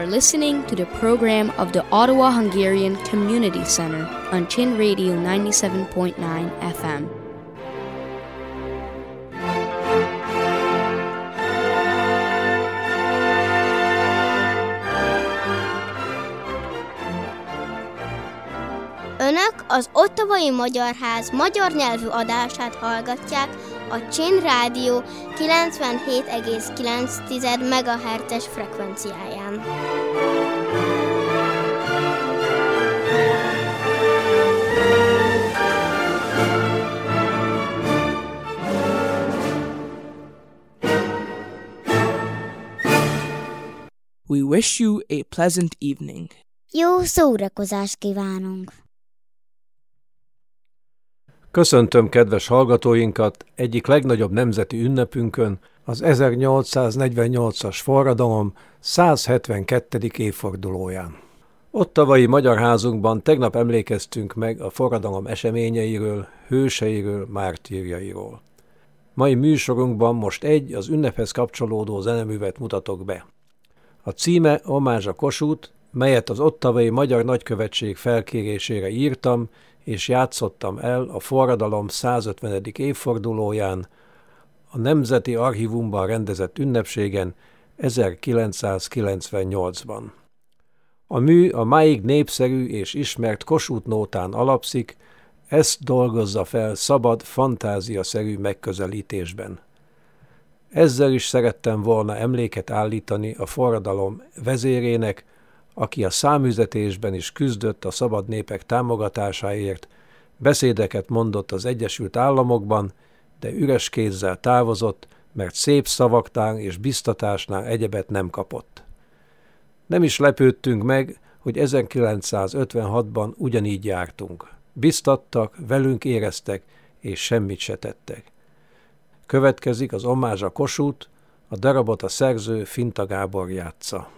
listening to the program of the Ottawa Hungarian Community Center on Chin Radio 97.9 FM. Önök az Ottawai Magyar Ház magyar nyelvű adását hallgatják a Chin Rádió 97,9 MHz-es frekvenciáján. We wish you a pleasant evening. Jó szórakozást kívánunk! Köszöntöm kedves hallgatóinkat egyik legnagyobb nemzeti ünnepünkön, az 1848-as forradalom 172. évfordulóján. Ottawai Magyar Házunkban tegnap emlékeztünk meg a forradalom eseményeiről, hőseiről, mártírjairól. Mai műsorunkban most az ünnephez kapcsolódó zeneművet mutatok be. A címe Omázs a Kossuth, melyet az Ottawai Magyar Nagykövetség felkérésére írtam, és játszottam el a forradalom 150. évfordulóján, a Nemzeti Archívumban rendezett ünnepségen 1998-ban. A mű a máig népszerű és ismert Kossuth nótán alapszik, ezt dolgozza fel szabad, fantáziaszerű megközelítésben. Ezzel is szerettem volna emléket állítani a forradalom vezérének, aki a számüzetésben is küzdött a szabad népek támogatásáért, beszédeket mondott az Egyesült Államokban, de üres kézzel távozott, mert szép szavaktán és biztatásnál egyebet nem kapott. Nem is lepődtünk meg, hogy 1956-ban ugyanígy jártunk. Biztattak, velünk éreztek, és semmit se tettek. Következik az Omázs a Kossuth, a darabot a szerző Finta Gábor játsza.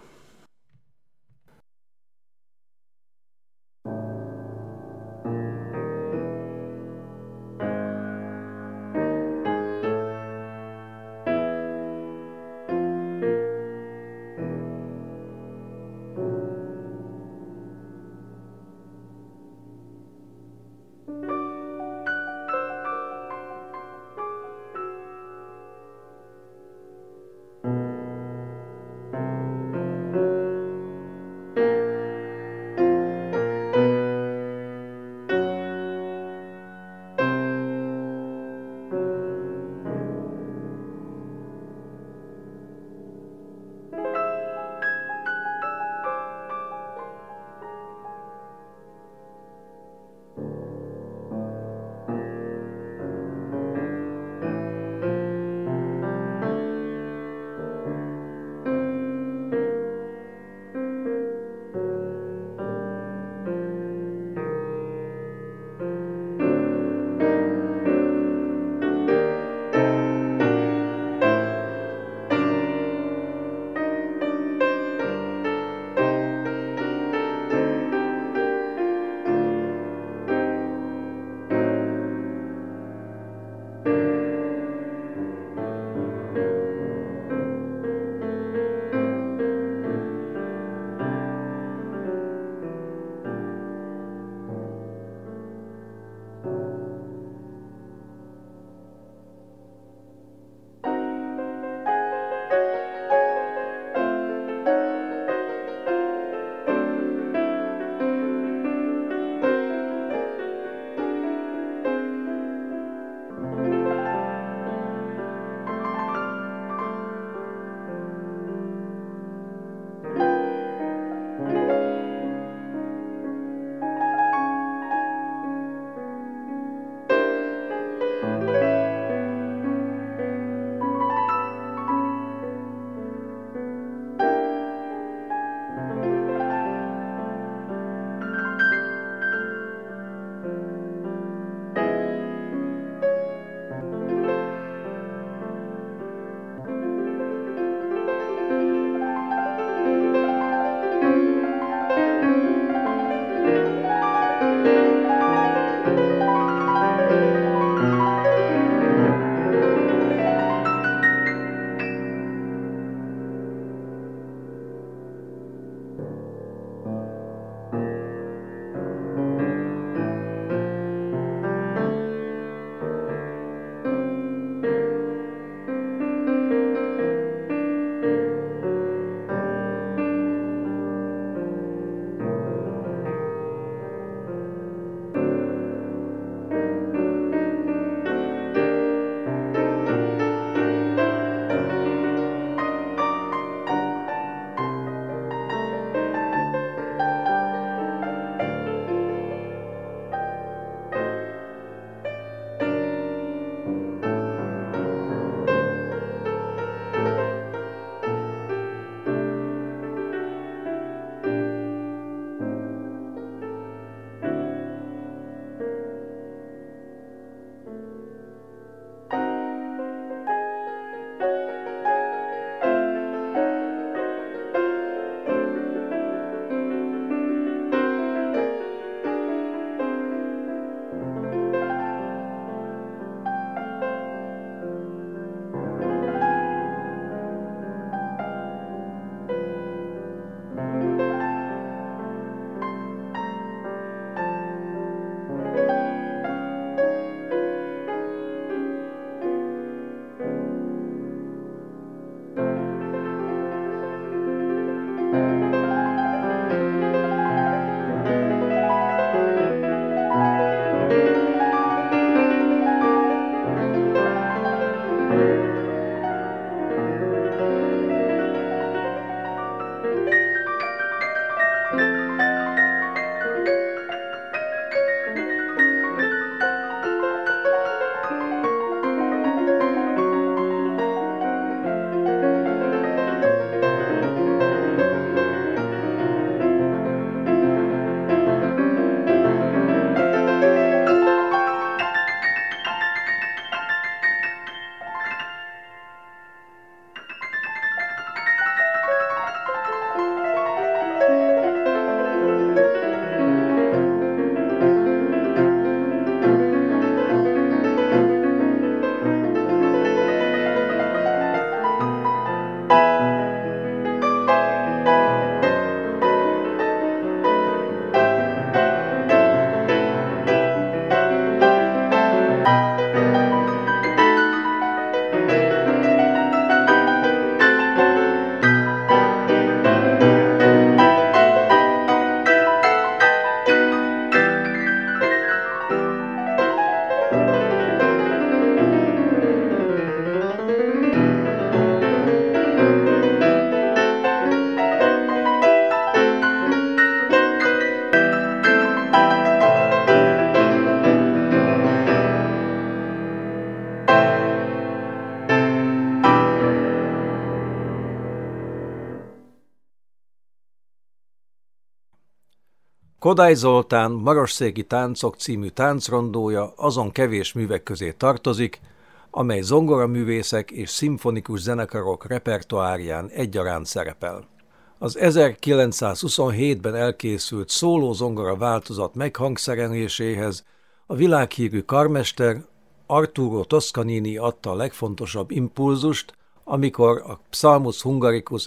Kodály Zoltán Marosszéki Táncok című táncrondója azon kevés művek közé tartozik, amely zongoraművészek és szimfonikus zenekarok repertoárján egyaránt szerepel. Az 1927-ben elkészült szóló zongora változat meghangszereléséhez a világhírű karmester Arturo Toscanini adta a legfontosabb impulzust, amikor a Psalmus Hungaricus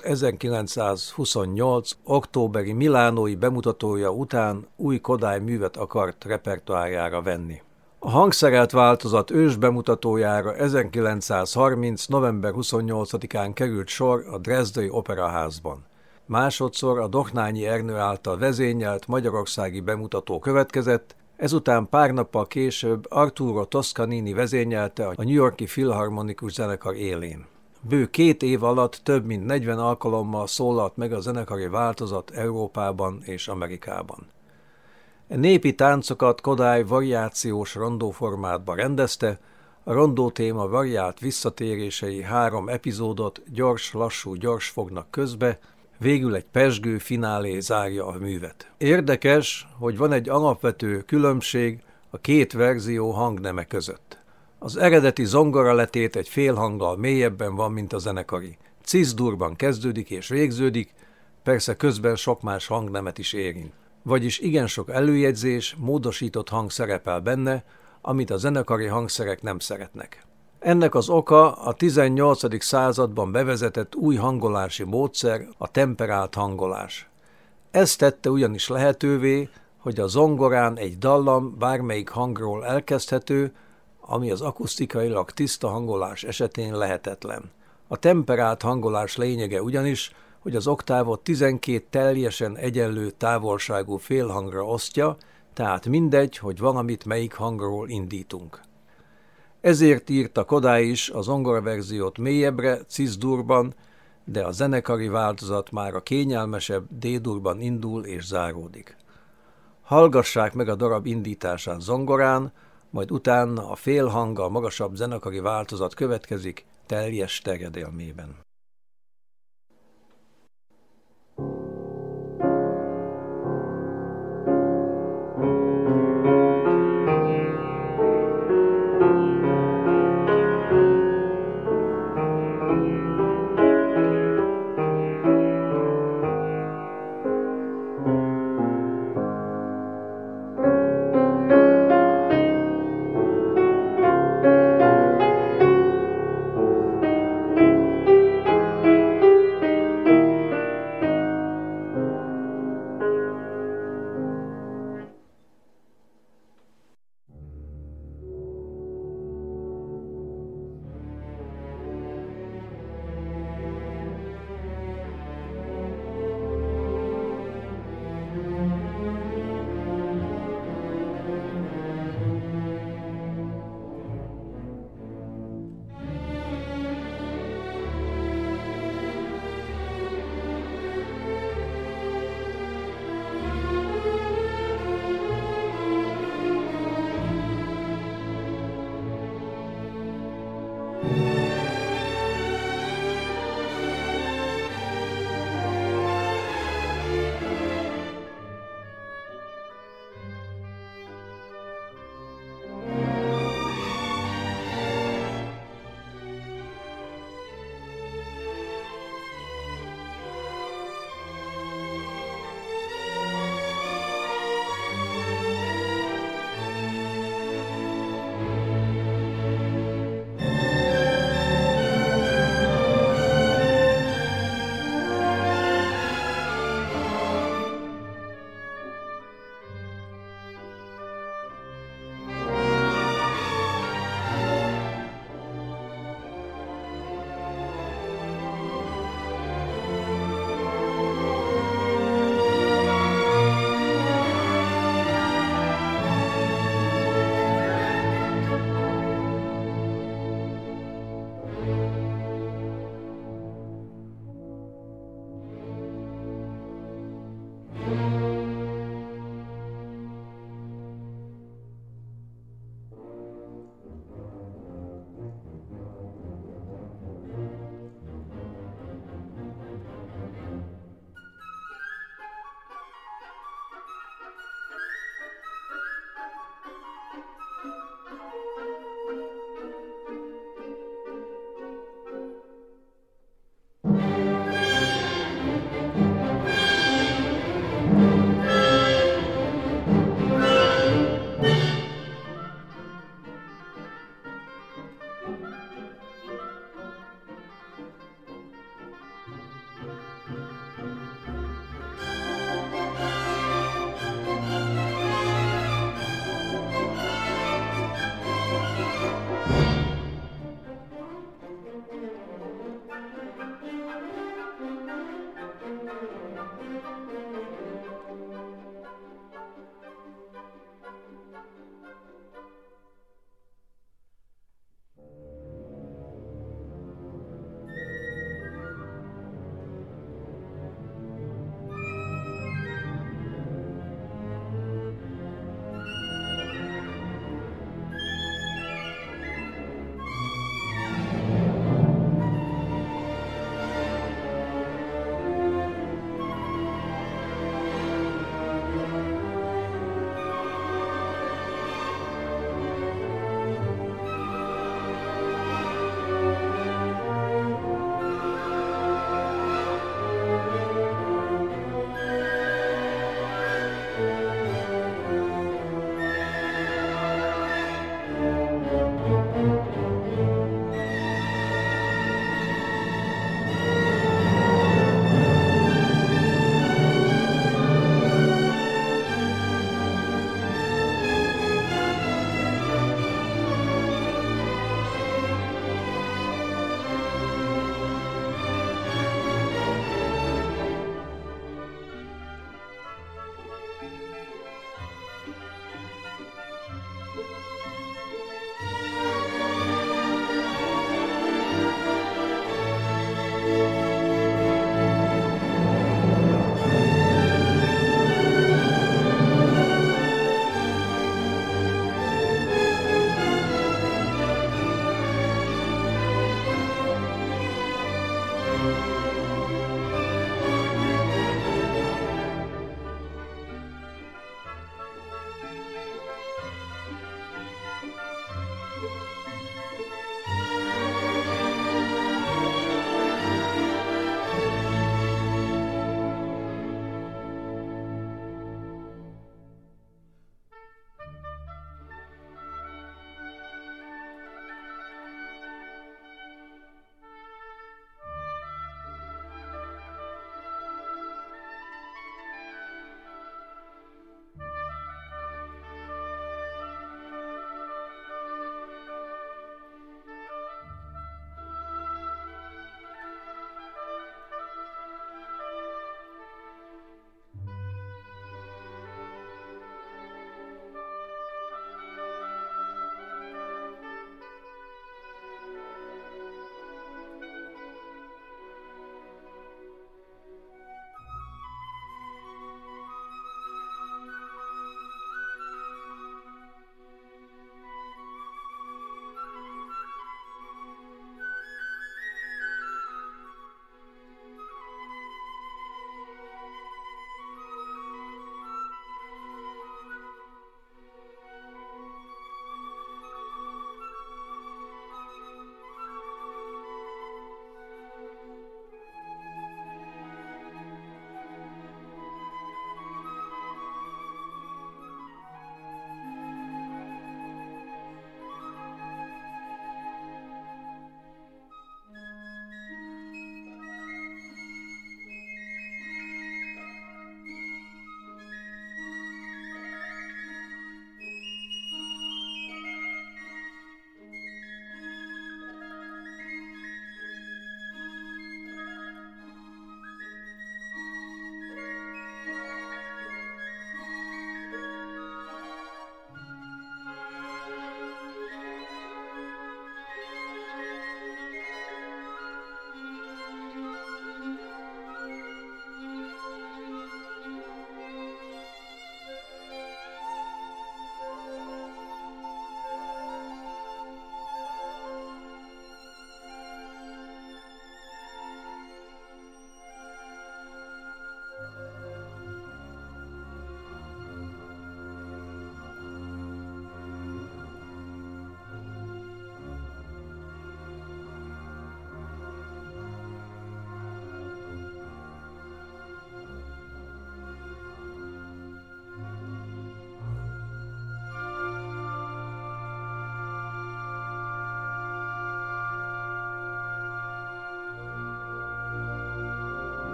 1928. októberi milánói bemutatója után új Kodály művet akart repertoárjára venni. A hangszerelt változat ős bemutatójára 1930. november 28-án került sor a Dresdai Operaházban. Másodszor a Doknányi Ernő által vezényelt magyarországi bemutató következett, ezután pár nappal később Arturo Toscanini vezényelte a New York-i Filharmonikus Zenekar élén. Bő 2 év alatt több mint 40 alkalommal szólalt meg a zenekari változat Európában és Amerikában. A népi táncokat Kodály variációs rondóformátba rendezte, a rondó téma variált visszatérései 3 epizódot gyors-lassú gyors fognak közbe, végül egy pezsgő finálé zárja a művet. Érdekes, hogy van egy alapvető különbség a 2 verzió hangneme között. Az eredeti zongoraletét egy félhanggal mélyebben van, mint a zenekari. Cis-durban kezdődik és végződik, persze közben sok más hangnemet is érint. Vagyis igen sok előjegyzés, módosított hang szerepel benne, amit a zenekari hangszerek nem szeretnek. Ennek az oka a 18. században bevezetett új hangolási módszer, a temperált hangolás. Ez tette ugyanis lehetővé, hogy a zongorán egy dallam bármelyik hangról elkezdhető, ami az akusztikailag tiszta hangolás esetén lehetetlen. A temperált hangolás lényege ugyanis, hogy az oktávot 12 teljesen egyenlő távolságú félhangra osztja, tehát mindegy, hogy valamit melyik hangról indítunk. Ezért írta Kodály is a zongoraverziót mélyebbre, cis-durban, de a zenekari változat már a kényelmesebb D-durban indul és záródik. Hallgassák meg a darab indítását zongorán, majd utána a félhanggal magasabb zenekari változat következik teljes terjedelmében.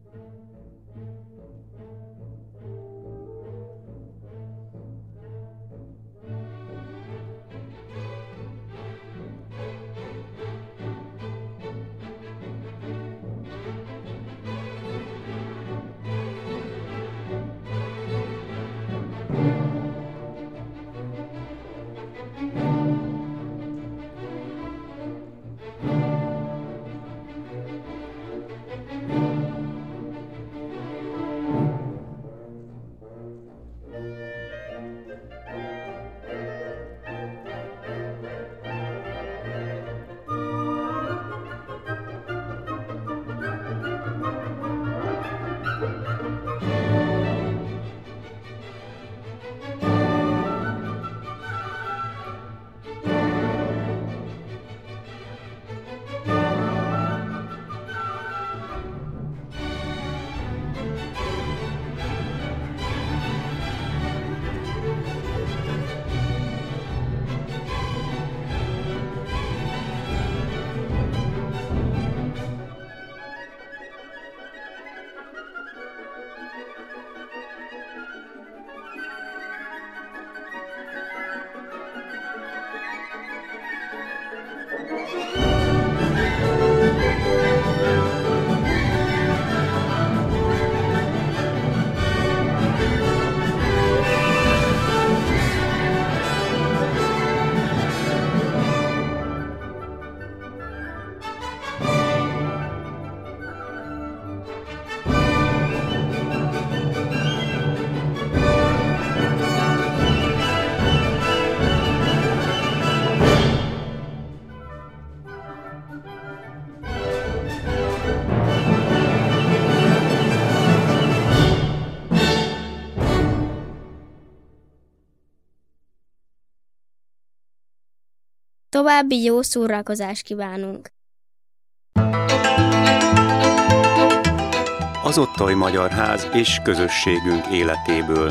További jó szórakozást kívánunk! Az Ottawai Magyar Ház és közösségünk életéből.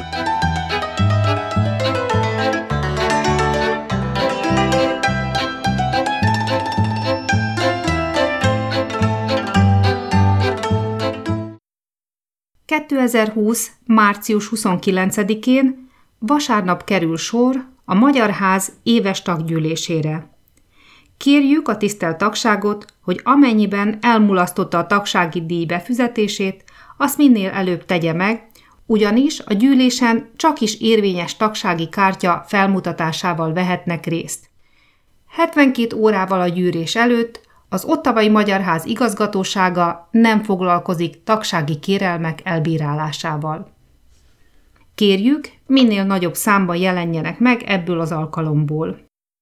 ...2020. március 29-én vasárnap kerül sor a Magyar Ház éves taggyűlésére. Kérjük a tisztelt tagságot, hogy amennyiben elmulasztotta a tagsági díj befizetését, azt minél előbb tegye meg, ugyanis a gyűlésen csakis érvényes tagsági kártya felmutatásával vehetnek részt. 72 órával a gyűlés előtt az Ottawai Magyar Ház igazgatósága nem foglalkozik tagsági kérelmek elbírálásával. Kérjük, minél nagyobb számban jelenjenek meg ebből az alkalomból.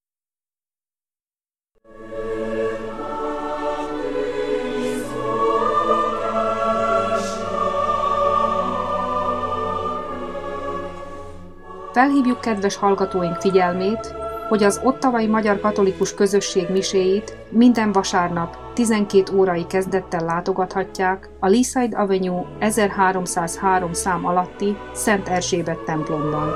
Felhívjuk kedves hallgatóink figyelmét, hogy az Ottawai Magyar Katolikus Közösség miséit minden vasárnap 12 órai kezdettel látogathatják a Leaside Avenue 1303 szám alatti Szent Erzsébet templomban.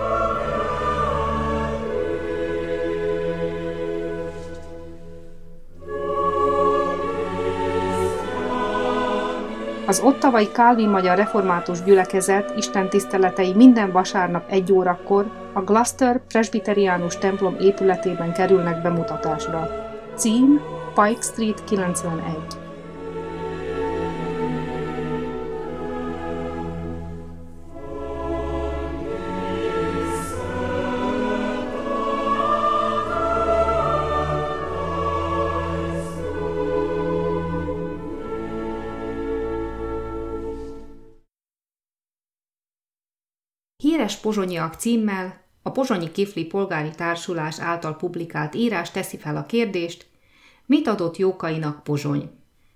Az ottawai Kálvin Magyar Református Gyülekezet istentiszteletei minden vasárnap 1 órakor a Gloucester Presbiteriánus templom épületében kerülnek bemutatásra. Cím Pike Street 91. Híres pozsonyiak címmel a Pozsonyi Kifli Polgári Társulás által publikált írás teszi fel a kérdést, mit adott Jókainak Pozsony.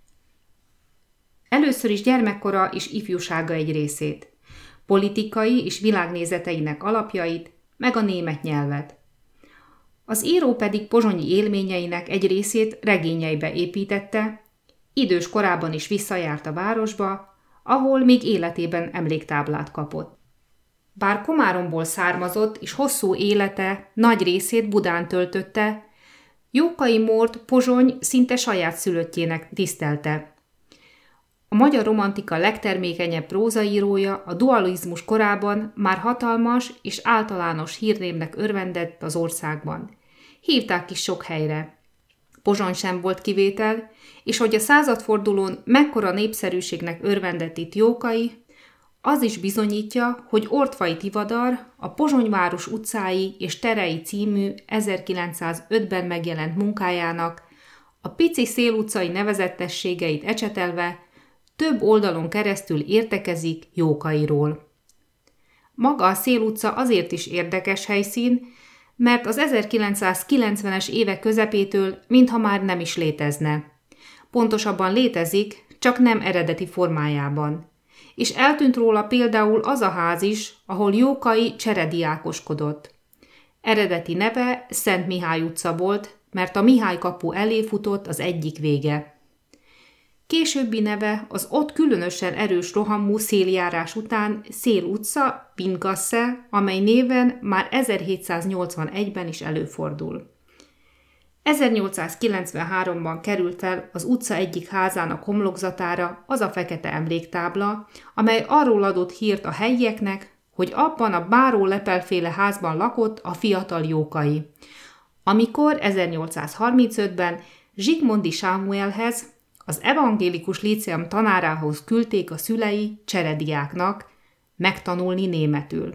Először is gyermekkora és ifjúsága egy részét, politikai és világnézeteinek alapjait, meg a német nyelvet. Az író pedig pozsonyi élményeinek egy részét regényeibe építette, idős korában is visszajárt a városba, ahol még életében emléktáblát kapott. Bár Komáromból származott és hosszú élete nagy részét Budán töltötte, Jókai Mórt Pozsony szinte saját szülöttjének tisztelte. A magyar romantika legtermékenyebb prózaírója a dualizmus korában már hatalmas és általános hírnévnek örvendett az országban. Hívták is sok helyre. Pozsony sem volt kivétel, és hogy a századfordulón mekkora népszerűségnek örvendett itt Jókai, az is bizonyítja, hogy Ortfai Tivadar a Pozsonyváros utcái és terei című 1905-ben megjelent munkájának a pici szélutcai nevezetességeit ecsetelve több oldalon keresztül értekezik Jókairól. Maga a Szélutca azért is érdekes helyszín, mert az 1990-es évek közepétől mintha már nem is létezne. Pontosabban létezik, csak nem eredeti formájában. És eltűnt róla például az a ház is, ahol Jókai cserediákoskodott. Eredeti neve Szent Mihály utca volt, mert a Mihály kapu elé futott az egyik vége. Későbbi neve az ott különösen erős rohamú széljárás után Szél utca, Pingasse, amely néven már 1781-ben is előfordul. 1893-ban került fel az utca egyik házának homlokzatára az a fekete emléktábla, amely arról adott hírt a helyieknek, hogy abban a Báró Lepelféle házban lakott a fiatal Jókai, amikor 1835-ben Zsigmondy Sámuelhez, az evangélikus líceum tanárához küldték a szülei cserediáknak megtanulni németül.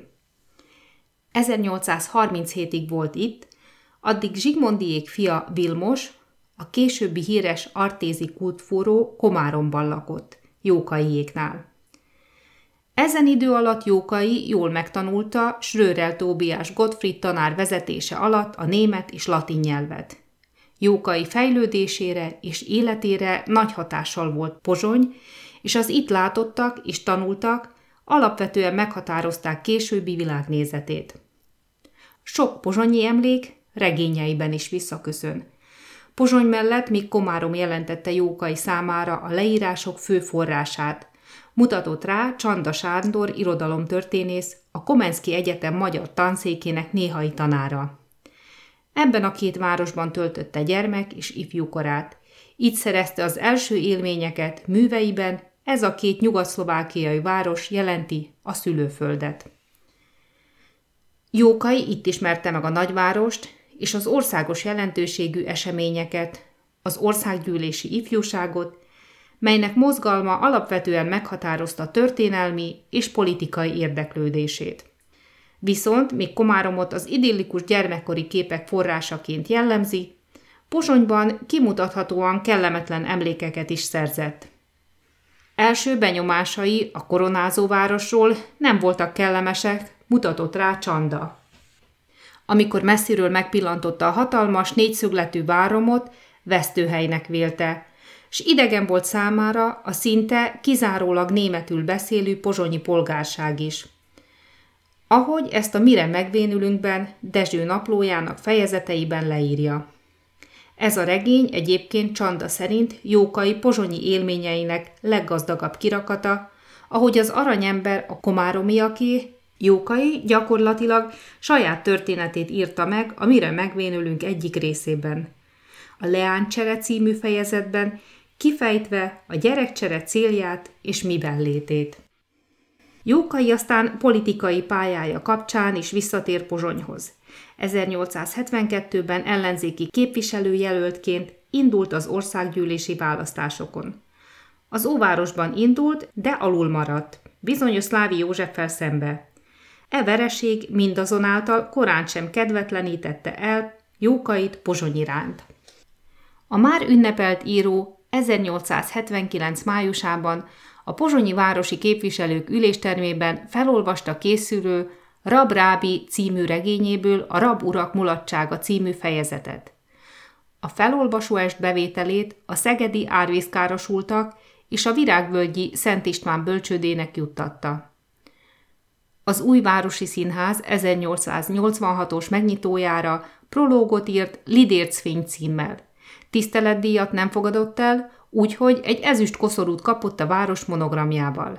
1837-ig volt itt, addig Zsigmondyék fia Vilmos, a későbbi híres artézi kultfúró Komáromban lakott, Jókaiéknál. Ezen idő alatt Jókai jól megtanulta Schröerel Tóbiás Gottfried tanár vezetése alatt a német és latin nyelvet. Jókai fejlődésére és életére nagy hatással volt Pozsony, és az itt látottak és tanultak alapvetően meghatározták későbbi világnézetét. Sok pozsonyi emlék regényeiben is visszaköszön. Pozsony mellett még Komárom jelentette Jókai számára a leírások fő forrását, mutatott rá Csanda Sándor irodalomtörténész, a Komenszki Egyetem magyar tanszékének néhai tanára. Ebben a két városban töltötte gyermek és ifjúkorát. Itt szerezte az első élményeket műveiben, ez a két nyugat-szlovákiai város jelenti a szülőföldet. Jókai itt ismerte meg a nagyvárost és az országos jelentőségű eseményeket, az országgyűlési ifjúságot, melynek mozgalma alapvetően meghatározta történelmi és politikai érdeklődését. Viszont még Komáromot az idillikus gyermekkori képek forrásaként jellemzi, Pozsonyban kimutathatóan kellemetlen emlékeket is szerzett. Első benyomásai a koronázó városról nem voltak kellemesek, mutatott rá Csanda. Amikor messziről megpillantotta a hatalmas négyszögletű váromot, vesztőhelynek vélte, s idegen volt számára a szinte kizárólag németül beszélő pozsonyi polgárság is. Ahogy ezt a Mire megvénülünkben Dezső naplójának fejezeteiben leírja. Ez a regény egyébként Csanda szerint Jókai pozsonyi élményeinek leggazdagabb kirakata, ahogy az aranyember a komáromiaké, Jókai gyakorlatilag saját történetét írta meg a Mire megvénülünk egyik részében. A Leánycsere című fejezetben kifejtve a gyerekcsere célját és miben létét. Jókai aztán politikai pályája kapcsán is visszatér Pozsonyhoz. 1872-ben ellenzéki képviselőjelöltként indult az országgyűlési választásokon. Az óvárosban indult, de alul maradt, bizonyos Szlávi Józseffel szembe. E vereség mindazonáltal korán sem kedvetlenítette el Jókait Pozsony iránt. A már ünnepelt író 1879. májusában a pozsonyi városi képviselők üléstermében felolvasta készülő Rab Rábi című regényéből a Rab urak mulatsága című fejezetet. A felolvasóest bevételét a szegedi árvízkárosultak és a virágvölgyi Szent István bölcsődének juttatta. Az új városi színház 1886-os megnyitójára prológot írt Lidércfény címmel. Tiszteletdíjat nem fogadott el, úgyhogy egy ezüst koszorút kapott a város monogramjával.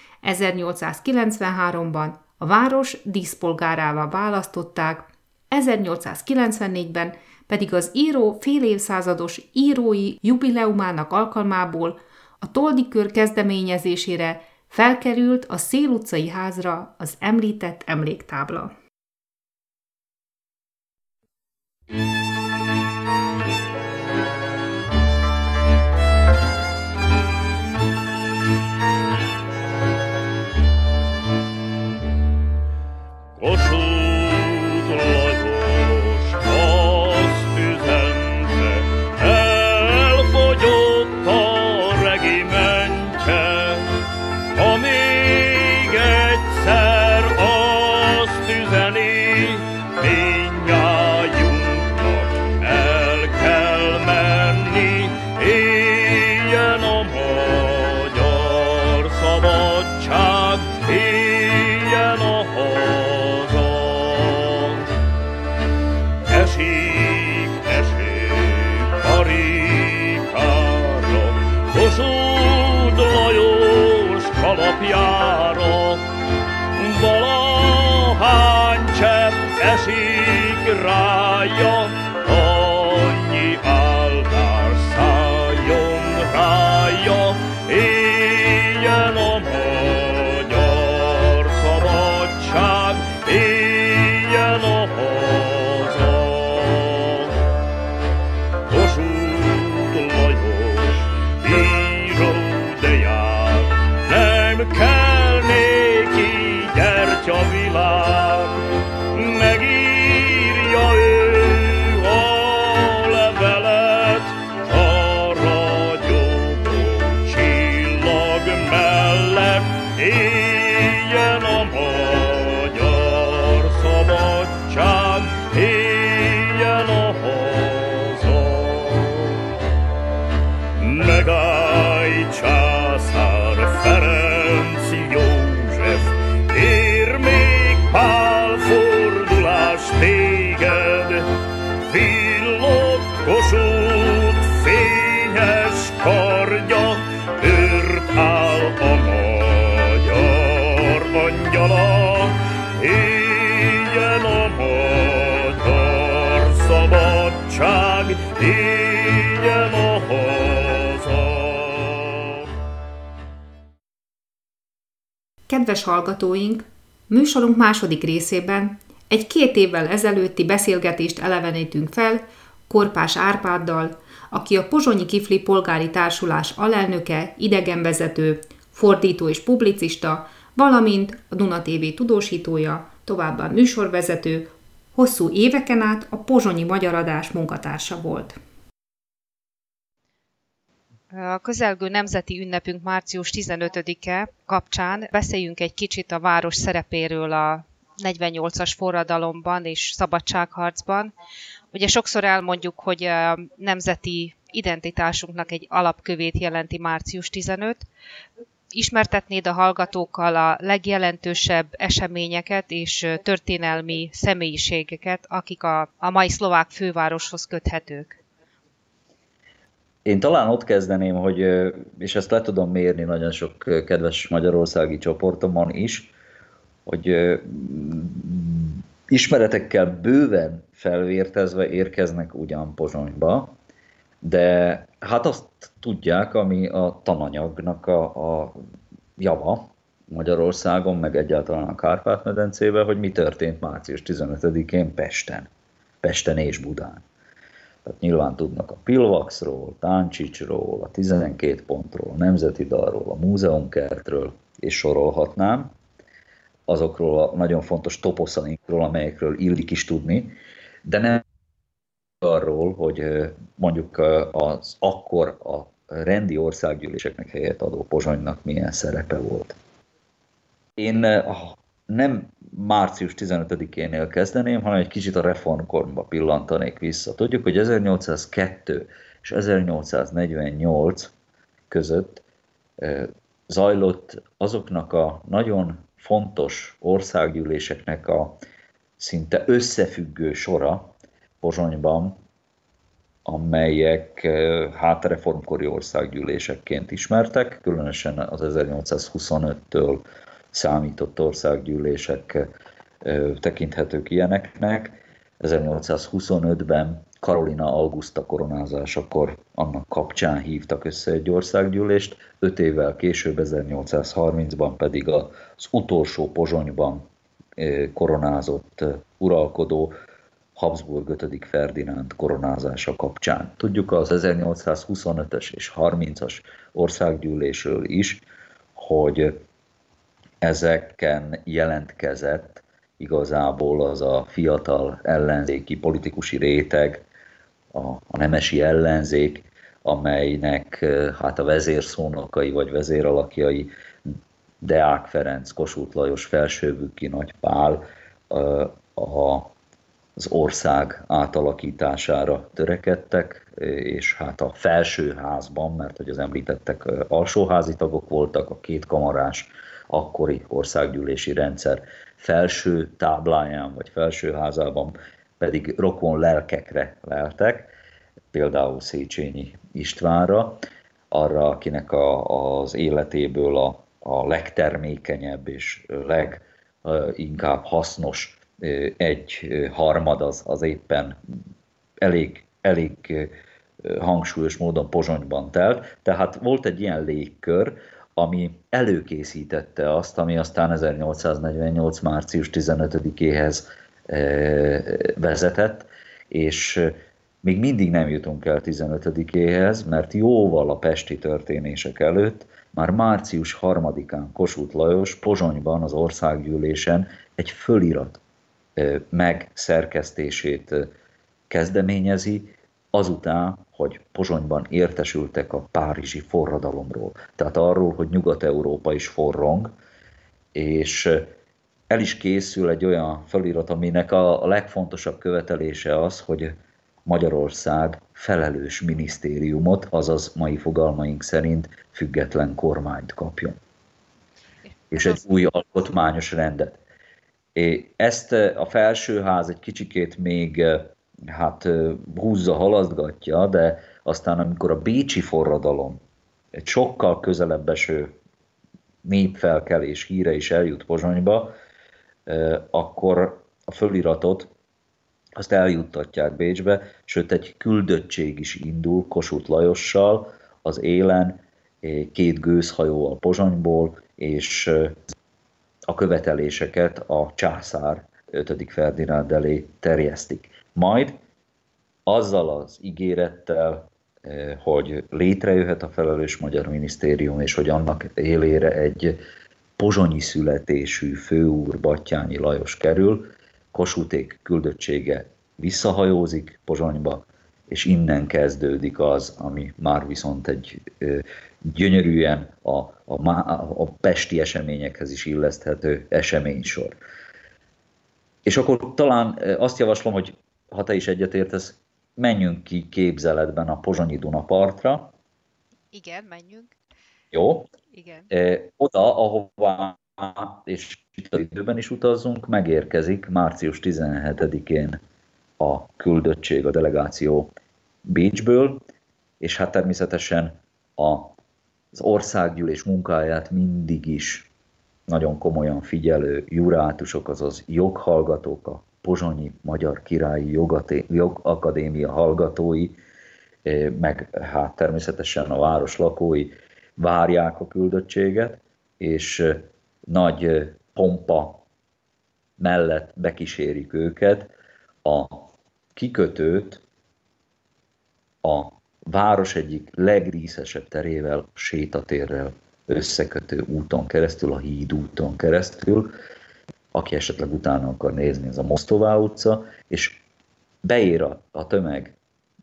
1893-ban a város díszpolgárává választották, 1894-ben pedig az író fél évszázados írói jubileumának alkalmából A Toldi kör kezdeményezésére felkerült a Szél utcai házra az említett emléktábla. Kossuth Lajos azt üzente, elfogyott a regimentje, ha még egyszer azt üzeni, mindnyájunknak el kell menni, éljen a magyar szabadság, éljen a haza. Kossuth Lajos kalapjára, valahány csepp esik rája, annyi áldás szálljon rája, éljen a magyar szabadság, éljen a haza. Kossuth Lajos bíró de jár, nem kell néki gyertyavilág, megírja ő a levelet a ragyogó csillag mellett, éljen a magyar szabadság, éljen a haza. Megállj császár Ferenc József, ér még Pál fordulás téged, villog Kossuth fényes kardja, őrt áll a magyar angyala, éljen a magyar szabadság, éljen a haza. Kedves hallgatóink, műsorunk második részében egy 2 évvel ezelőtti beszélgetést elevenítünk fel Korpás Árpáddal, aki a Pozsonyi Kifli Polgári Társulás alelnöke, idegenvezető, fordító és publicista, valamint a Duna TV tudósítója, továbbá műsorvezető, hosszú éveken át a Pozsonyi Magyar Adás munkatársa volt. A közelgő nemzeti ünnepünk március 15-e kapcsán beszéljünk egy kicsit a város szerepéről a 48-as forradalomban és szabadságharcban. Ugye sokszor elmondjuk, hogy a nemzeti identitásunknak egy alapkövét jelenti március 15. Ismertetnéd a hallgatókkal a legjelentősebb eseményeket és történelmi személyiségeket, akik a mai szlovák fővároshoz köthetők? Én talán ott kezdeném, hogy, és ezt le tudom mérni nagyon sok kedves magyarországi csoportomon is, hogy ismeretekkel bőven felvértezve érkeznek ugyan Pozsonyba, de hát azt tudják, ami a tananyagnak a java Magyarországon, meg egyáltalán a Kárpát-medencében, hogy mi történt március 15-én Pesten és Budán. Tehát nyilván tudnak a Pilvaxról, Táncsicsról, a 12 pontról, a Nemzeti Dalról, a Múzeumkertről, és sorolhatnám, azokról a nagyon fontos toposzainkról, amelyekről illik is tudni, de nem arról, hogy mondjuk az akkor a rendi országgyűléseknek helyet adó Pozsonynak milyen szerepe volt. Én nem március 15-énél kezdeném, hanem egy kicsit a reformkorba pillantanék vissza. Tudjuk, hogy 1802 és 1848 között zajlott azoknak a nagyon fontos országgyűléseknek a szinte összefüggő sora Pozsonyban, amelyek hát reformkori országgyűlésekként ismertek, különösen az 1825-től számított országgyűlések tekinthetők ilyeneknek. 1825-ben Carolina Augusta koronázásakor annak kapcsán hívtak össze egy országgyűlést, 5 évvel később, 1830-ban pedig az utolsó Pozsonyban koronázott uralkodó Habsburg 5. Ferdinánd koronázása kapcsán. Tudjuk az 1825-ös és 30-as országgyűlésről is, hogy ezeken jelentkezett igazából az a fiatal ellenzéki politikusi réteg, a nemesi ellenzék, amelynek hát a vezérszónokai vagy vezéralakjai Deák Ferenc, Kossuth Lajos, Felsőbükki Nagy Pál az ország átalakítására törekedtek, és hát a felsőházban, mert hogy az említettek alsóházi tagok voltak, a kétkamarás akkori országgyűlési rendszer felső tábláján vagy felsőházában pedig rokon lelkekre leltek, például Széchenyi Istvánra, arra, akinek az életéből a legtermékenyebb és leginkább hasznos egy harmad az éppen elég hangsúlyos módon Pozsonyban telt. Tehát volt egy ilyen légkör, ami előkészítette azt, ami aztán 1848. március 15-éhez vezetett, és még mindig nem jutunk el 15-éhez, mert jóval a pesti történések előtt már március 3-án Kossuth Lajos Pozsonyban az országgyűlésen egy fölirat megszerkesztését kezdeményezi, azután, hogy Pozsonyban értesültek a párizsi forradalomról. Tehát arról, hogy Nyugat-Európa is forrong, és el is készül egy olyan felirat, aminek a legfontosabb követelése az, hogy Magyarország felelős minisztériumot, azaz mai fogalmaink szerint független kormányt kapjon. És egy új alkotmányos rendet. Ezt a felsőház egy kicsikét még húzza, halasztgatja, de aztán amikor a bécsi forradalom egy sokkal közelebb eső népfelkelés híre is eljut Pozsonyba, akkor a föliratot azt eljuttatják Bécsbe, sőt egy küldöttség is indul Kossuth Lajossal az élen, 2 gőzhajóval Pozsonyból, és a követeléseket a császár 5. Ferdinánd elé terjesztik. Majd azzal az ígérettel, hogy létrejöhet a felelős magyar minisztérium, és hogy annak élére egy pozsonyi születésű főúr Batthyány Lajos kerül, Kossuthék küldöttsége visszahajózik Pozsonyba, és innen kezdődik az, ami már viszont egy gyönyörűen a pesti eseményekhez is illeszthető eseménysor. És akkor talán azt javaslom, hogy ha te is egyetértesz, menjünk ki képzeletben a pozsonyi Dunapartra. Igen, menjünk. Jó. Igen. Oda, ahová, és itt az időben is utazzunk, megérkezik március 17-én a küldöttség, a delegáció Bécsből, és hát természetesen az országgyűlés munkáját mindig is nagyon komolyan figyelő jurátusok, azaz joghallgatók, a Pozsonyi Magyar Királyi Jogakadémia hallgatói, meg hát természetesen a város lakói várják a küldöttséget, és nagy pompa mellett bekísérik őket a kikötőt a város egyik legríszesebb terével, sétatérrel összekötő úton keresztül, a hídúton keresztül. Aki esetleg utána akar nézni, ez a Mostová utca, és beér a tömeg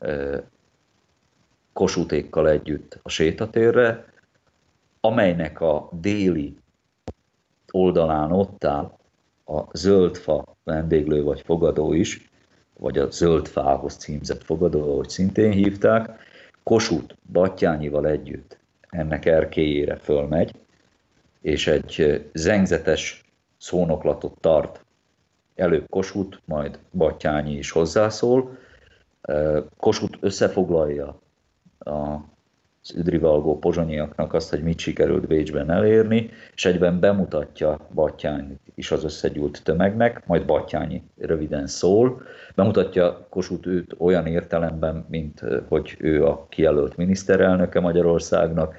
Kossuthékkal együtt a sétatérre, amelynek a déli oldalán ott áll a Zöldfa vendéglő vagy fogadó is, vagy a Zöldfához címzett fogadó, ahogy szintén hívták. Kossuth Batthyányival együtt ennek erkélyére fölmegy, és egy zengzetes szónoklatot tart. Előbb Kossuth, majd Batthyányi is hozzászól. Kossuth összefoglalja üdrivalgó pozsonyiaknak azt, hogy mit sikerült Bécsben elérni, és egyben bemutatja Batthyány is az összegyűlt tömegnek, majd Batthyány röviden szól, bemutatja Kossuth őt olyan értelemben, mint hogy ő a kijelölt miniszterelnöke Magyarországnak,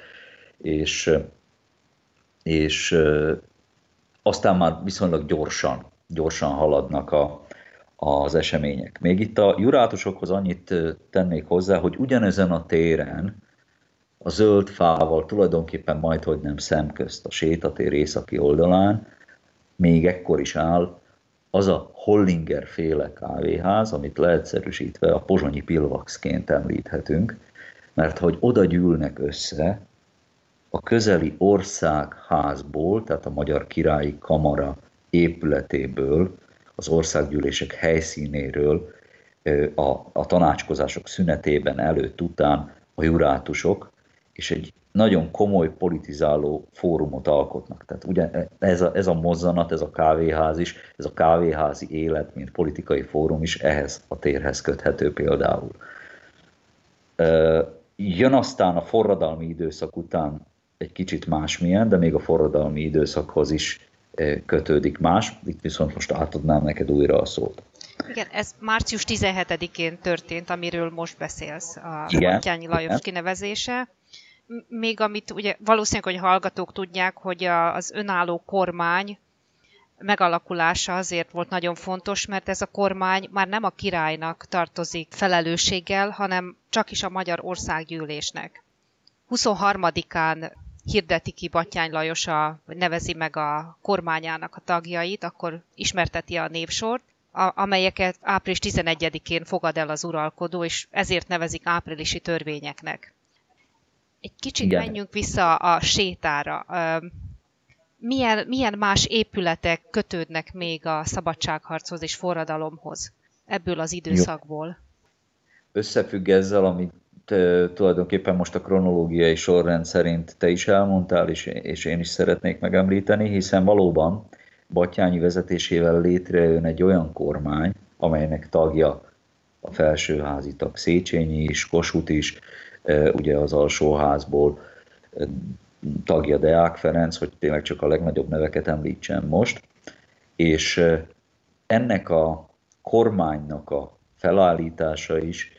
és aztán már viszonylag gyorsan haladnak az események. Még itt a jurátusokhoz annyit tennék hozzá, hogy ugyanezen a téren a zöld fával tulajdonképpen majdhogy nem szemközt a sétatér északi oldalán, még ekkor is áll az a Hollinger féle kávéház, amit leegyszerűsítve a pozsonyi Pilvaxként említhetünk, mert hogy oda gyűlnek össze a közeli országházból, tehát a Magyar Királyi Kamara épületéből, az országgyűlések helyszínéről a tanácskozások szünetében előtt-után a jurátusok, és egy nagyon komoly politizáló fórumot alkotnak. Tehát ugye ez a mozzanat, ez a kávéház is, ez a kávéházi élet, mint politikai fórum is ehhez a térhez köthető például. Jön aztán a forradalmi időszak után egy kicsit másmilyen, de még a forradalmi időszakhoz is kötődik más. Itt viszont most átadnám neked újra a szót. Igen, ez március 17-én történt, amiről most beszélsz, a Batthyány Lajos kinevezése. Még amit ugye valószínűleg, hogy hallgatók tudják, hogy az önálló kormány megalakulása azért volt nagyon fontos, mert ez a kormány már nem a királynak tartozik felelősséggel, hanem csak is a Magyar Országgyűlésnek. 23-án hirdeti ki Batthyány Lajos, vagy nevezi meg a kormányának a tagjait, akkor ismerteti a névsort, amelyeket április 11-én fogad el az uralkodó, és ezért nevezik áprilisi törvényeknek. Egy kicsit menjünk vissza a sétára. Milyen más épületek kötődnek még a szabadságharchoz és forradalomhoz ebből az időszakból? Összefügg ezzel, amit tulajdonképpen most a kronológiai sorrend szerint te is elmondtál, és én is szeretnék megemlíteni, hiszen valóban Batthyány vezetésével létrejön egy olyan kormány, amelynek tagja a felsőházi tag Széchenyi is, Kossuth is, ugye az alsóházból tagja Deák Ferenc, hogy tényleg csak a legnagyobb neveket említsem most, és ennek a kormánynak a felállítása is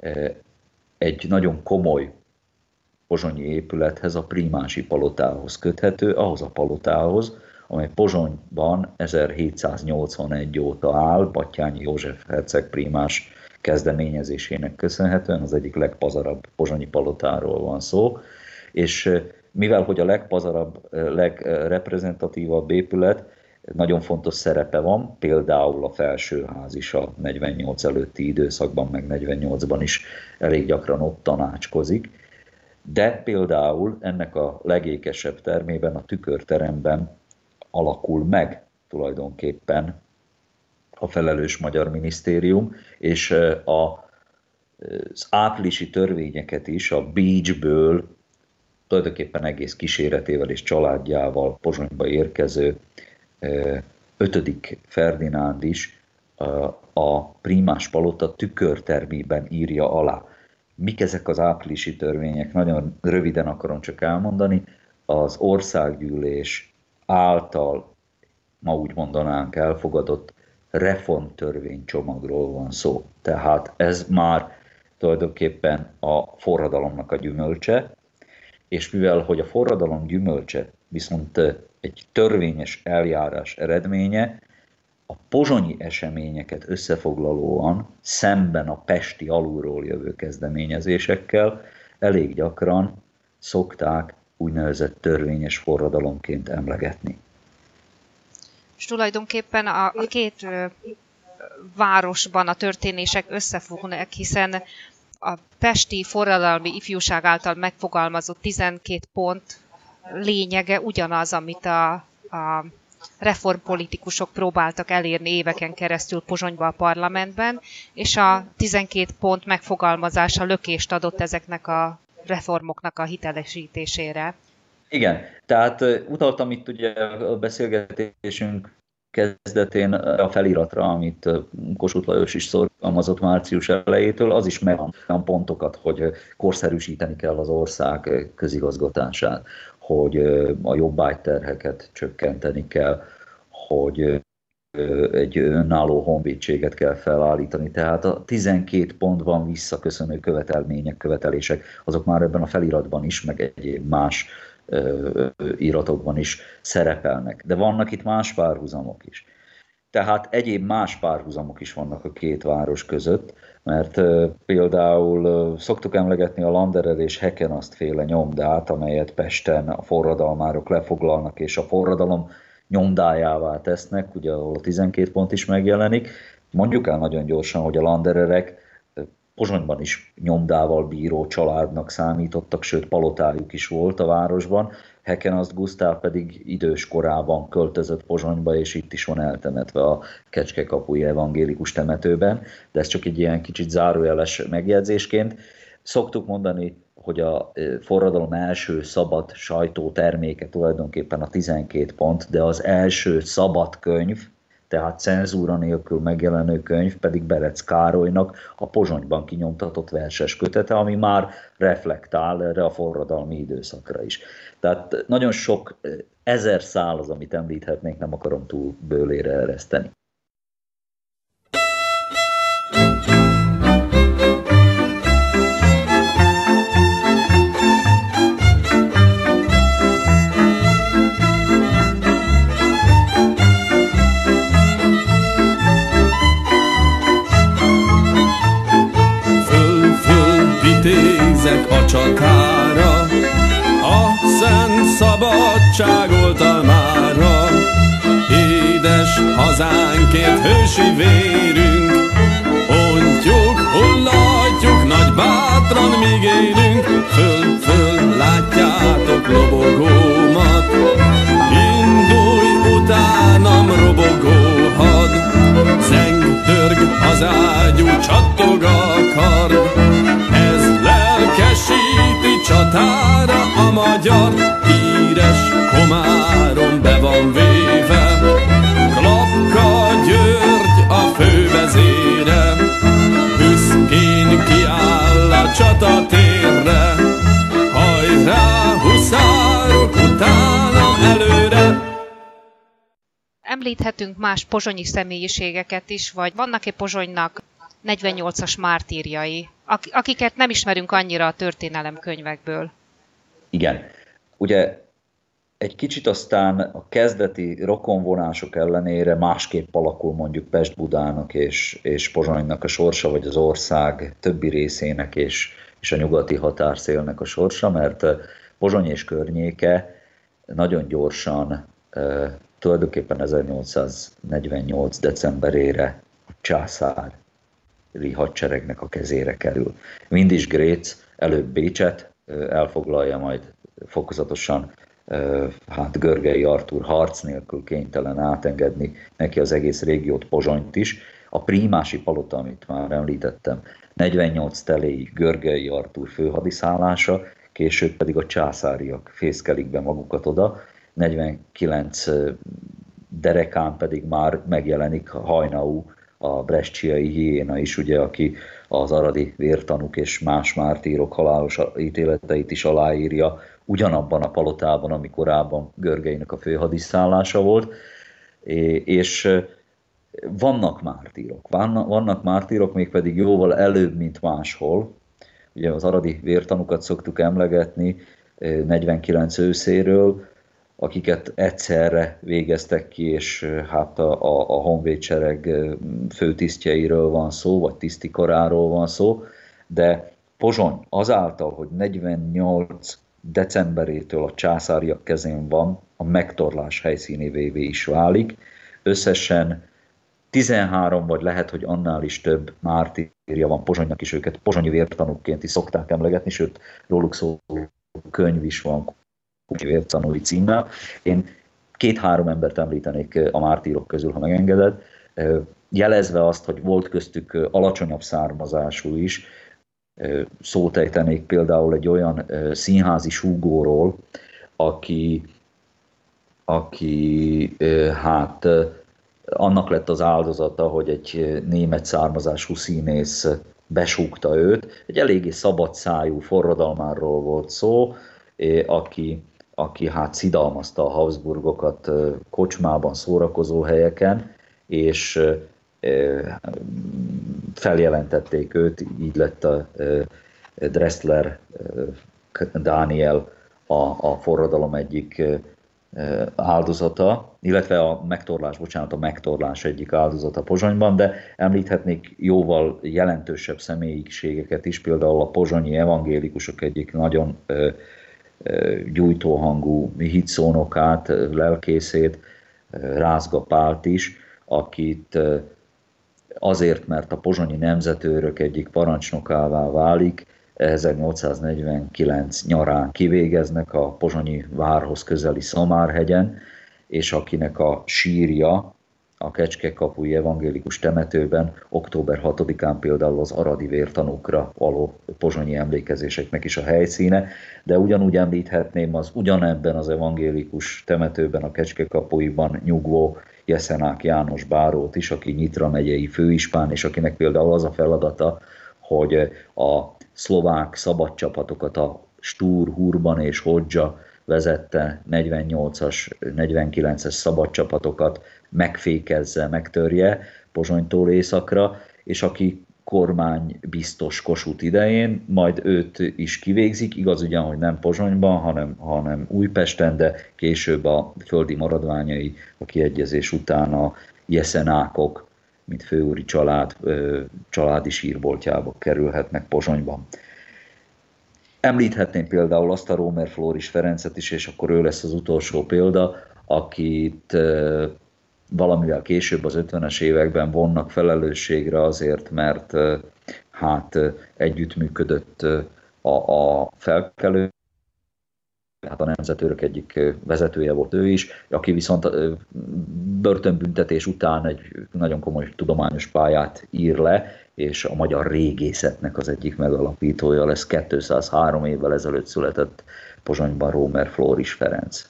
egy nagyon komoly pozsonyi épülethez, a Prímási palotához köthető, ahhoz a palotához, amely Pozsonyban 1781 óta áll, Batthyány József herceg prímás kezdeményezésének köszönhetően, az egyik legpazarabb pozsonyi palotáról van szó, és mivel hogy a legpazarabb, legreprezentatívabb épület, nagyon fontos szerepe van, például a felsőház is a 48 előtti időszakban, meg 48-ban is elég gyakran ott tanácskozik, de például ennek a legékesebb termében, a tükörteremben alakul meg tulajdonképpen a felelős magyar minisztérium, és az áprilisi törvényeket is a Bécsből tulajdonképpen egész kíséretével és családjával Pozsonyba érkező 5. Ferdinánd is a Prímás palota tükörtermében írja alá. Mik ezek az áprilisi törvények? Nagyon röviden akarom csak elmondani. Az országgyűlés által, ma úgy mondanánk, elfogadott reformtörvénycsomagról van szó. Tehát ez már tulajdonképpen a forradalomnak a gyümölcse, és mivel hogy a forradalom gyümölcse viszont egy törvényes eljárás eredménye, a pozsonyi eseményeket összefoglalóan szemben a pesti alulról jövő kezdeményezésekkel elég gyakran szokták úgynevezett törvényes forradalomként emlegetni. És tulajdonképpen a két városban a történések összefognak, hiszen a pesti forradalmi ifjúság által megfogalmazott 12 pont lényege ugyanaz, amit a reformpolitikusok próbáltak elérni éveken keresztül Pozsonyba a parlamentben, és a 12 pont megfogalmazása lökést adott ezeknek a reformoknak a hitelesítésére. Igen, tehát utaltam itt ugye a beszélgetésünk kezdetén a feliratra, amit Kossuth Lajos is szorgalmazott március elejétől, az is meg olyan pontokat, hogy korszerűsíteni kell az ország közigazgatását, hogy a jobbágyterheket csökkenteni kell, hogy egy önálló honvédséget kell felállítani. Tehát a 12 pontban visszaköszönő követelések, azok már ebben a feliratban is, meg egyéb más iratokban is szerepelnek. De vannak itt más párhuzamok is. Tehát egyéb más párhuzamok is vannak a két város között, mert például szoktuk emlegetni a Landerer és Hekenaszt féle nyomdát, amelyet Pesten a forradalmárok lefoglalnak, és a forradalom nyomdájává tesznek, ugye ahol a 12 pont is megjelenik. Mondjuk el nagyon gyorsan, hogy a Landererek Pozsonyban is nyomdával bíró családnak számítottak, sőt palotájuk is volt a városban. Hekenaszt Gusztáv pedig idős korában költözött Pozsonyba, és itt is van eltemetve a Kecskekapui evangélikus temetőben, de ez csak egy ilyen kicsit zárójeles megjegyzésként. Szoktuk mondani, hogy a forradalom első szabad sajtóterméke tulajdonképpen a 12 pont, de az első szabad könyv, tehát cenzúra nélkül megjelenő könyv pedig Berec Károlynak a Pozsonyban kinyomtatott verses kötete, ami már reflektál erre a forradalmi időszakra is. Tehát nagyon sok ezer szál az, amit említhetnénk, nem akarom túl bőlére ereszteni. Vitézek a csatára, a szent szabadság oltalmára. Édes hazánkért hősi vérünk, ontjuk, hullatjuk, nagy bátran míg élünk. Föl, föl, látjátok lobogómat, indulj utánam robogó had. Zeng, dörg, az ágyú, csattog a kard, lelkesíti csatára a magyar, híres Komárom be van véve. Klapka György a fővezére, büszkén kiáll a csatatérre. Hajrá, huszárok, utána előre! Említhetünk más pozsonyi személyiségeket is, vagy vannak-e Pozsonynak 48-as mártírjai, akiket nem ismerünk annyira a történelemkönyvekből? Igen. Ugye egy kicsit aztán a kezdeti rokonvonások ellenére másképp alakul mondjuk Pest-Budának és Pozsonynak a sorsa, vagy az ország többi részének és a nyugati határszélnek a sorsa, mert Pozsony és környéke nagyon gyorsan, tulajdonképpen 1848. decemberére a császár hadseregnek a kezére kerül. Mindis Grécz előbb Bécset elfoglalja, majd fokozatosan Görgei Artúr harc nélkül kénytelen átengedni neki az egész régiót, Pozsonyt is. A prímási palota, amit már említettem, 48 teléig Görgei Artúr főhadiszállása, később pedig a császáriak fészkelik be magukat oda, 49 derekán pedig már megjelenik Hajnau, a bresciai hiéna is, ugye, aki az aradi vértanúk és más mártírok halálos ítéleteit is aláírja, ugyanabban a palotában, ami korábban Görgeinek a főhadiszállása volt, és vannak mártírok, mégpedig jóval előbb, mint máshol. Ugye az aradi vértanúkat szoktuk emlegetni 49 őszéről, akiket egyszerre végeztek ki, és hát a honvédsereg főtisztjeiről van szó, vagy tisztikaráról van szó, de Pozsony azáltal, hogy 48 decemberétől a császáriak kezén van, a megtorlás helyszínévé is válik. Összesen 13, vagy lehet, hogy annál is több mártírja van Pozsonynak is, őket pozsonyi vértanúkként is szokták emlegetni, sőt, róluk szóló könyv is van, vértanúi címmel. Én 2-3 embert említenék a mártírok közül, ha megengeded, jelezve azt, hogy volt köztük alacsonyabb származású is. Szót ejtenék például egy olyan színházi súgóról, aki hát annak lett az áldozata, hogy egy német származású színész besúgta őt. Egy eléggé szabadszájú forradalmárról volt szó, aki hát szidalmazta a Habsburgokat kocsmában, szórakozó helyeken, és feljelentették őt, így lett a Dressler Dániel a forradalom egyik áldozata, illetve a megtorlás egyik áldozata Pozsonyban, de említhetnék jóval jelentősebb személyiségeket is, például a pozsonyi evangélikusok egyik nagyon gyújtóhangú hitszónokát, lelkészét, Rázga Pált is, akit azért, mert a pozsonyi nemzetőrök egyik parancsnokává válik, 1849 nyarán kivégeznek a pozsonyi várhoz közeli Szamárhegyen, és akinek a sírja a Kecskekapui evangélikus temetőben október 6-án például az aradi vértanúkra való pozsonyi emlékezéseknek is a helyszíne, de ugyanúgy említhetném az ugyanebben az evangélikus temetőben a Kecskekapuiban nyugvó Jeszenák János bárót is, aki Nyitra megyei főispán, és akinek például az a feladata, hogy a szlovák szabadcsapatokat, a Stúr, Hurban és Hodzsa vezette 48-as, 49-es szabadcsapatokat megfékezze, megtörje Pozsonytól északra, és aki kormánybiztos Kossuth idején, majd őt is kivégzik, igaz ugyan, hogy nem Pozsonyban, hanem Újpesten, de később a földi maradványai a kiegyezés után a jeszenákok, mint főúri család, családi sírboltjába kerülhetnek Pozsonyban. Említhetném például azt a Rómer Flóris Ferencet is, és akkor ő lesz az utolsó példa, akit valamivel később az 50-es években vonnak felelősségre azért, mert hát együttműködött a felkelő, hát a nemzetőrök egyik vezetője volt ő is, aki viszont börtönbüntetés után egy nagyon komoly tudományos pályát ír le, és a magyar régészetnek az egyik megalapítója lesz. 203 évvel ezelőtt született Pozsonyban Rómer Flóris Ferenc.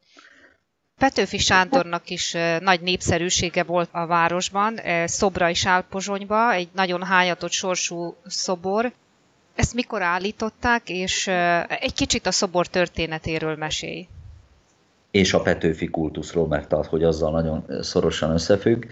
Petőfi Sándornak is nagy népszerűsége volt a városban, szobra is áll Pozsonyba, egy nagyon hányatott sorsú szobor. Ezt mikor állították, és egy kicsit a szobor történetéről mesélj. És a Petőfi kultuszról, mert hogy azzal nagyon szorosan összefügg.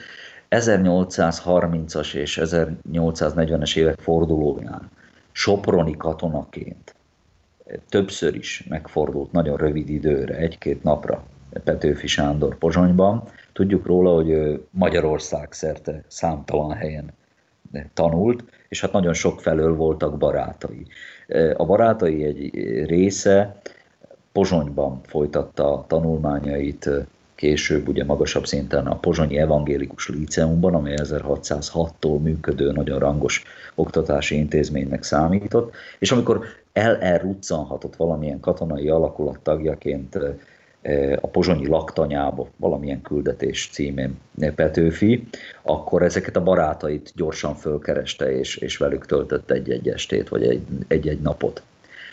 1830-as és 1840-es évek fordulóján soproni katonaként többször is megfordult nagyon rövid időre, 1-2 napra Petőfi Sándor Pozsonyban. Tudjuk róla, hogy Magyarország szerte számtalan helyen tanult, és hát nagyon sok felől voltak barátai. A barátai egy része Pozsonyban folytatta a tanulmányait, később ugye magasabb szinten a Pozsonyi Evangélikus Líceumban, amely 1606-tól működő nagyon rangos oktatási intézménynek számított, és amikor elruccanhatott valamilyen katonai alakulat tagjaként a pozsonyi laktanyába valamilyen küldetés címén Petőfi, akkor ezeket a barátait gyorsan fölkereste, és velük töltött egy-egy estét, vagy egy-egy napot.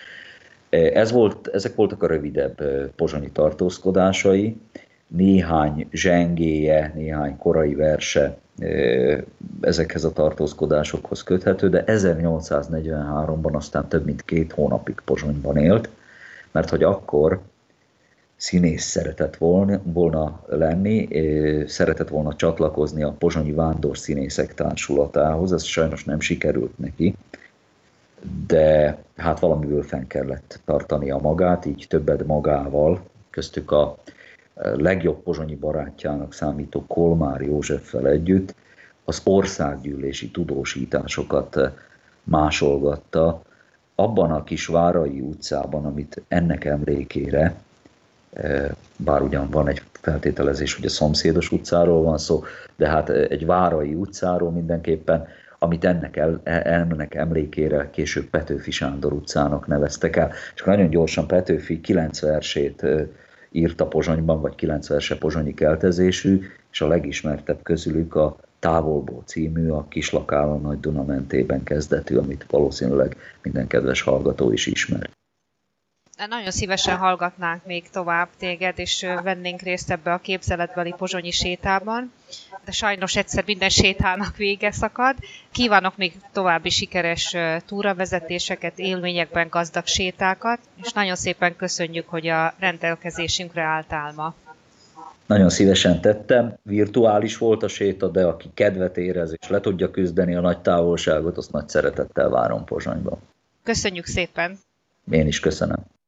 Ezek voltak a rövidebb pozsonyi tartózkodásai, néhány zsengéje, néhány korai verse ezekhez a tartózkodásokhoz köthető, de 1843-ban aztán több mint 2 hónapig Pozsonyban élt, mert hogy akkor színész szeretett volna lenni, szeretett volna csatlakozni a Pozsonyi Vándor Színészek Társulatához, ez sajnos nem sikerült neki, de hát valamiből fenn kellett tartania magát, így többet magával, köztük a legjobb pozsonyi barátjának számító Kolmár Józseffel együtt az országgyűlési tudósításokat másolgatta abban a kis Várai utcában, amit ennek emlékére, bár ugyan van egy feltételezés, hogy a szomszédos utcáról van szó, de hát egy Várai utcáról mindenképpen, amit ennek emlékére később Petőfi Sándor utcának neveztek el. És nagyon gyorsan Petőfi 9 versét írta Pozsonyban, vagy 9 verse pozsonyi keltezésű, és a legismertebb közülük a Távolból című, a Kislakál a Nagy Duna mentében kezdetű, amit valószínűleg minden kedves hallgató is ismer. Nagyon szívesen hallgatnánk még tovább téged, és vennénk részt ebbe a képzeletbeli pozsonyi sétában, de sajnos egyszer minden sétának vége szakad. Kívánok még további sikeres túravezetéseket, élményekben gazdag sétákat, és nagyon szépen köszönjük, hogy a rendelkezésünkre álltál ma. Nagyon szívesen tettem, virtuális volt a séta, de aki kedvet érez és le tudja küzdeni a nagy távolságot, azt nagy szeretettel várom Pozsonyba. Köszönjük szépen! Én is köszönöm.